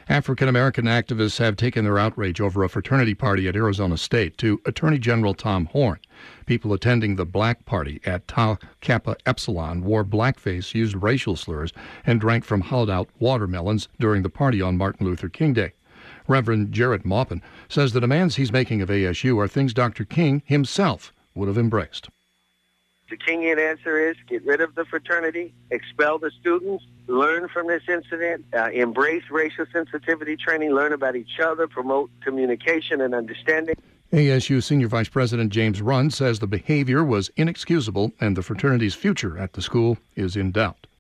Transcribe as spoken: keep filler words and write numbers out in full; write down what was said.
African-American activists have taken their outrage over a fraternity party at Arizona State to Attorney General Tom Horne. People attending the black party at Tau Kappa Epsilon wore blackface, used racial slurs, and drank from hollowed-out watermelons during the party on Martin Luther King Day. Reverend Jarrett Maupin says the demands he's making of A S U are things Doctor King himself would have embraced. The Kingian answer is get rid of the fraternity, expel the students, learn from this incident, uh, embrace racial sensitivity training, learn about each other, promote communication and understanding. A S U Senior Vice President James Runn says the behavior was inexcusable and the fraternity's future at the school is in doubt.